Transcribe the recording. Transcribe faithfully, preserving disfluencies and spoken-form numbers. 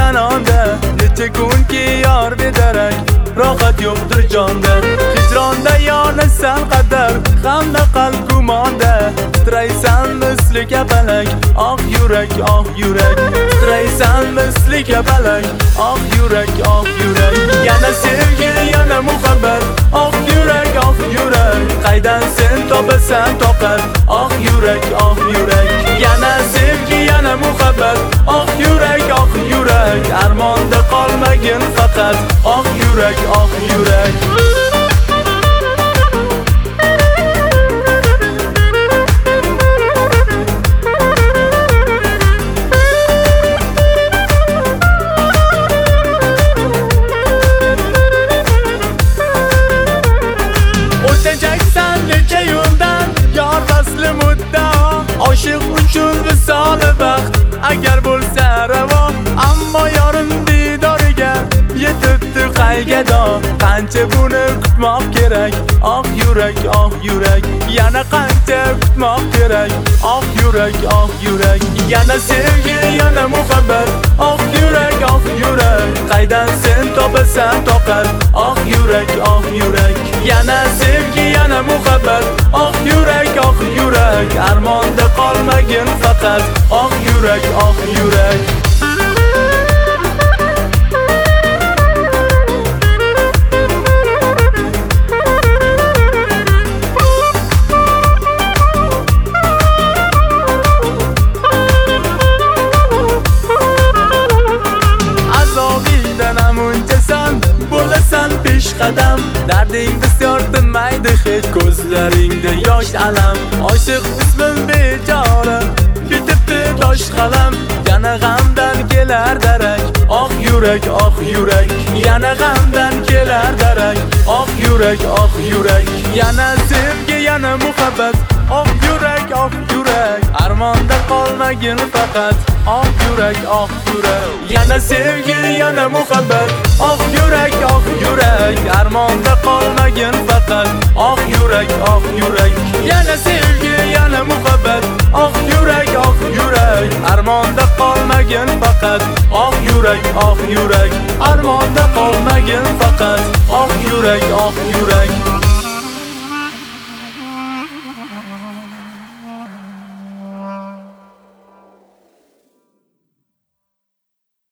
tanonda, necha kunki yor bedarak, rohat yo'qdir jonda. Hijronda yonasan qadar, hamda qalb gumonda, titraysan misli kapalak, oh yurak, oh yurak. Titraysan misli kapalak, oh yurak, oh yurak. Yana sevgi, yana muhabbat, oh yurak, oh yurak. Qaydan sen topasan toqat, oh yurak, oh yurak. Yana sevgi, yana muhabbat, oh yurak, oh yurak. Armonda qolmagin faqat, oh yurak, oh yurak. O'tacaksan necha yo'ldan, yor vasli muddao. Oshiq uchun visoli baxt, agar bo'lsa ravo. Ammo yorim didoriga yetibdi qaygado. Qancha buni kutmoq kerak, oh yurak, oh yurak. Yana qancha kutmoq kerak, oh yurak, oh yurak. Yana sevgi, yana muhabbat, oh yurak, oh yurak. Qaydan sen topasan toqat, oh yurak, oh yurak. Yana sevgi, yana muhabbat, oh yurak, oh yurak. Armonda qolmagin faqat, oh yurak, oh yurak. Bo'lasan pesh qadam, darding bisyor tinmaydi hech, ko'zlaringda yosh alam. Oshiq ismim bechora, bitibdi tosh qalam. Yana g'amdan kelar darak, oh yurak, oh yurak. Yana g'amdan kelar darak, oh yurak, oh yurak. Yana sevgi, yana muhabbat, oh yurak, oh yurak. Armonda qolmagin faqat, oh yurak, oh yurak. Yana sevgi, yana muhabbat, oh yurak, oh yurak. Armonda qolmagin faqat, oh yurak, oh yurak. Yana sevgi, yana muhabbat, oh yurak, oh yurak. Armonda qolmagin faqat, oh yurak, oh yurak. Armonda qolmagin faqat, oh yurak, oh yurak.